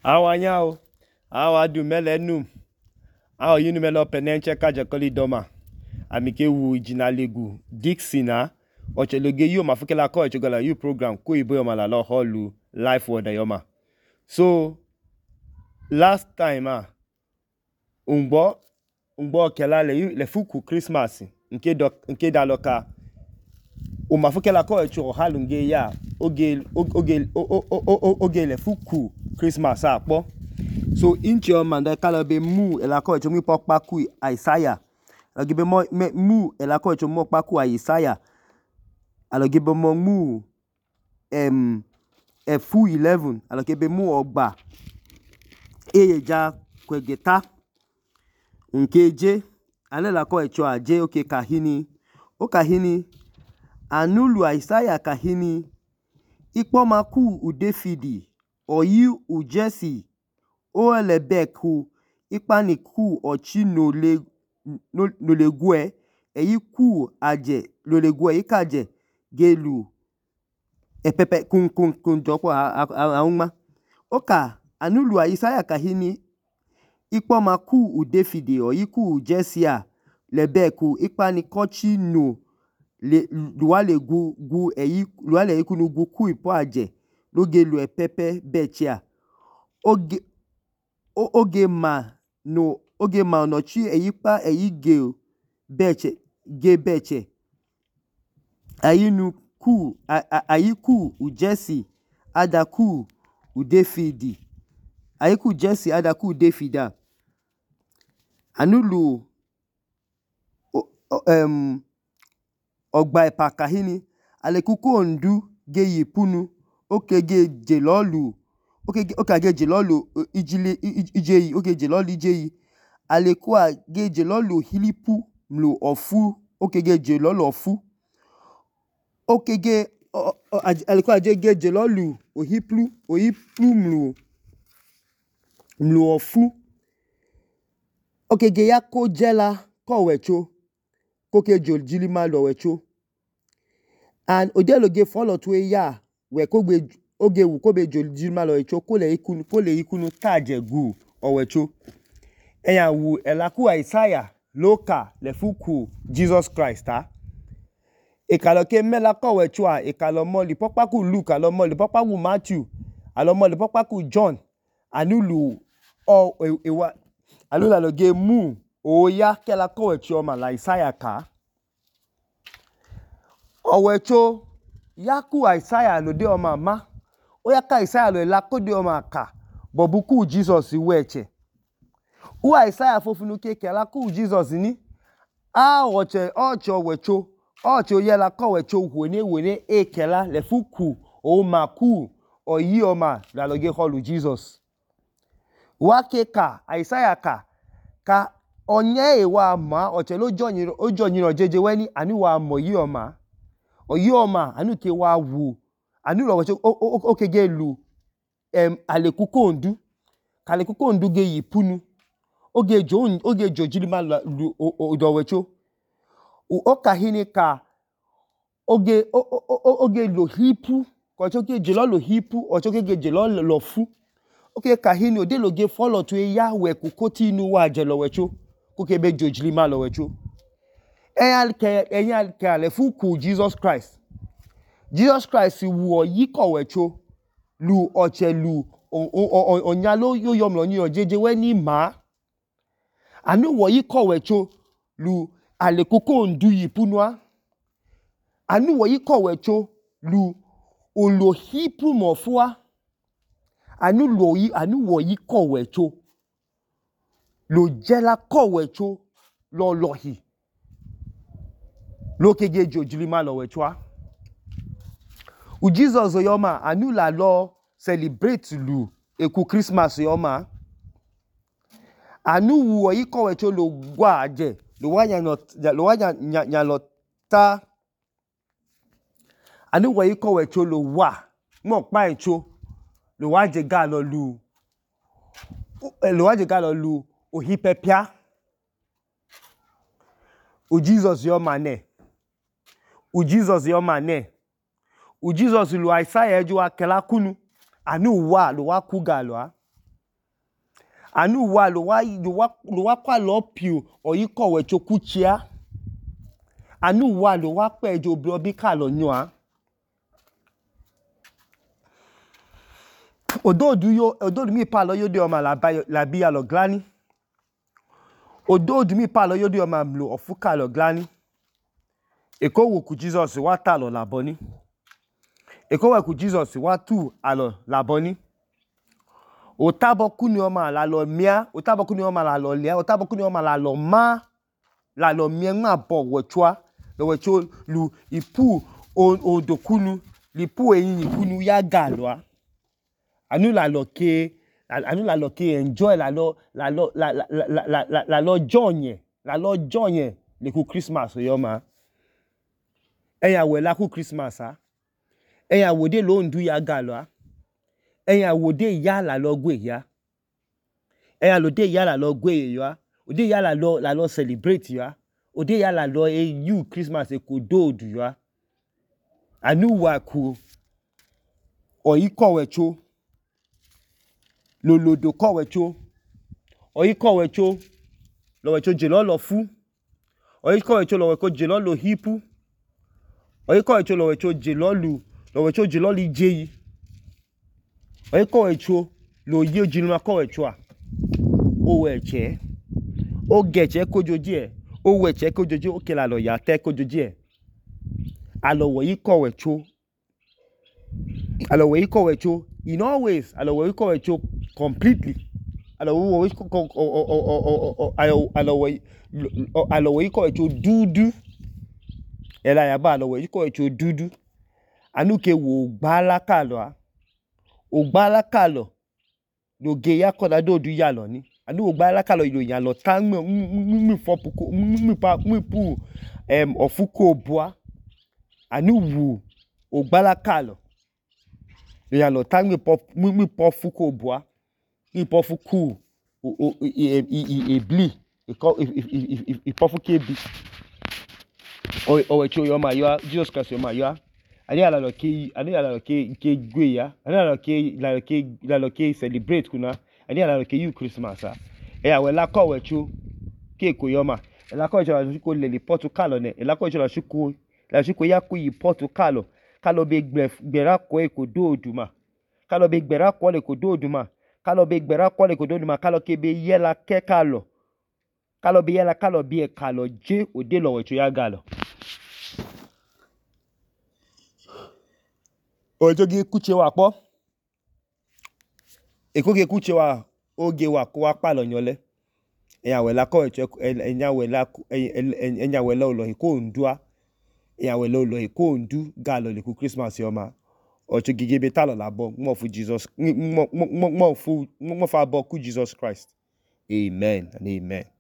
Awanyao, awa du melenum, awa yinu melo penenche kaja koli doma. Amike wu jinalegu Dixina, ocheloge yu mafukela ko echogala yu program ko ibo yoma la lo holu life word yoma. So last time ungbo kela le fuku Christmas nke daloka o mafukela ko echo halunge ya oge le fuku Christmas akpo. So inchi o manda kalabe mu elako echo mi pokpaku Isaiah. Alagibe mu elako echo mo paku Isaiah. Alagibe mo mu fu 11 alagibe mu ogba eyeja kwegeta nkeje alela ko echo aje oke kahini o kahini anulu Isaiah kahini ikpomaku udefidi oyi ujesi o elebeku ikpaniku ochi nolegwe eyiku aje lolegwe ikaje gelu epepe kun jopo auma oka anulu Isaiah kahini ikpomaku udefidi oyiku ujesia lebeku ikpanikochi no luale gu eyi luale ikunu gu ku ipo aje loge lu epepe bechia oge ma nochi eyipa eyige beche ayinu ku ayiku ujesi adaku udefidi ayiku jesi adaku udefida anulu ogba epakahini alekuko ondu ge yipunu okege jelolu okage jelolu ijeyi oge jelolu ijeyi alekua ge jelolu hilipu mlu ofu okege jelolu ofu okege alekua ge jelolu ohiplu mlu ofu okege yako jela kowecho koke jilima lowecho and odeloge follow to ya we kogbe oge wu kobe jilima lowecho kole ikunu kaje gu owecho eya wu elaku Isaiah loka lefuku Jesus Christ ekaloke mela kowecho ekalomo li popaku Luke alomo li popaku Matthew alomo li popaku John anulu ewa alula loge mu oya kela kowecho ma la Isaiah ka owecho yaku Isaiah lo de oma ma oya ka Isaiah lo la ko de oma ka bobuku Jesus weche u Isaiah fofunu kela ku Jesus ni ocho wecho ocho yela ko wecho wene ekela le fuku o maku oyi oma la loge holu Jesus wake ka Isaiah ka onye ewa ma oche lo ojonyin jeje weni ani wa moyi oma oyi oma anu ke wa wu anu lo wecho okege lu alekuko ondu kalekuko ondu ge yipunu oge jojilima lu odowecho okahini ka oge lo hipu kocho ke jelo lo hipu ocho ke jelo lo fu oke kahini odeloge follow to ya we kukoti inu wa jelo wecho koke be jojilima lo wecho eyan ke ale fuku Jesus Christ wu oyiko wecho lu oche lu onyalo yoyomlo ni ojeje weni ma anu wo yiko wecho lu alekuko ndu yipunwa anu wo yiko wecho lu olohipu mofua anu wo yiko wecho lo jela ko wecho lo lohi lo kege jojilima lo wecho u Jesus yoma anu la lo celebrate lu eku Christmas yoma anu wo yiko wecho lo gwa aje lo wanya nyalota anu wo yiko wecho lo wa mo pa echo lo waje ga lo lu ohipepia u Jesus yoma ne u Jesus lu Isaiah ejo akela kunu anu wa lo wa ku ga lo anu wa lo wa kwa lo pio oyi kowe chokuchia anu wa lo wa pe jo bro bi ka lo nyoa odo mi pa lo yo de o ma la bi ya lo glani odo mi pa lo yo de o ma mlo ofuka lo glani eko wo ku Jesus wa ta lo laboni eko wo ku Jesus wa tu alo laboni otaboku ni o ma la lo mia otaboku ni o ma la lo lia otaboku ni o ma la lo ma la lo mia ma bo wochwa lo wecho lu ipu odokunu lipu eyin kunu ya galwa anu la lo ke enjoy la lo jonye le ku Christmas yo ma eya we la ku Christmas a eya wo de lo ndu ya galwa eya wo de ya la lo gwe ya eya lo de ya la lo gwe yo o de ya la lo celebrate yo o de ya la lo you Christmas e ko do du yo anu wa ku oyi kowe cho lolodo kowe cho oyi kowe cho lo we cho jelo lo fu oyi kowe cho lo we ko jelo lo hipu oyi kowe cho lo we cho jelo li jeyi oyi kowe cho lo ye jinuma kowe cho a o we che o geche kojoji e o we che kojoji o ke la lo ya te kojoji e alo wo yi kowe cho in always alo wo yi kowe cho completely alo wo yi kowe cho dudu ela ya ba alo wo yi kowe cho dudu anu ke wo gbala kalo lo ge ya ko da do du ya lo ni anu wo gbala kalo lo ya lo tan mi pu ofuko boa anu wu o gbala kalo lo ya lo tan mi po fuko boa mi po fuku ebli e po fuke bi o we cho yo ma yo Jesus Christ yo ma yo ani ala lo ke gwe ya ani ala lo ke celebrate kuna ani ala lo ke you Christmas a e awe la ko we cho ke ko yo ma la ko cho la ko le Portugal ne la ko cho la shuko ya ku yi Portugal kalo be gbera ko e ko do oduma kalo be gbera ko le ko do oduma kalo be gbera ko le ko do oduma kalo ke be yela ke kalo be yela kalo be kalo je ode lo we cho ya galo ojo ge kuche wa po eko ge kuche wa oge wa ko wa pa lo yole eya we la ko echo enya we la olo ko ndua eya we lo ko ndu galo le ku Christmas yo ma ojo gege be ta lo labo mo fu Jesus mo fa bo ku Jesus Christ amen and amen.